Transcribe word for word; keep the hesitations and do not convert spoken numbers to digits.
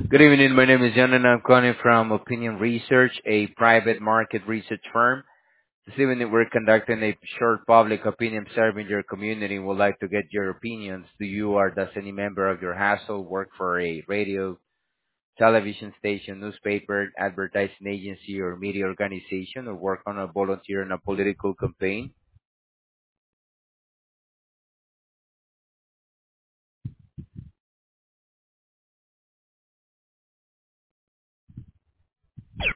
Good evening. My name is John, and I'm calling from Opinion Research, a private market research firm. This evening, we're conducting a short public opinion survey in your community and would like to get your opinions. Do you or does any member of your household work for a radio, television station, newspaper, advertising agency, or media organization, or work on a volunteer in a political campaign?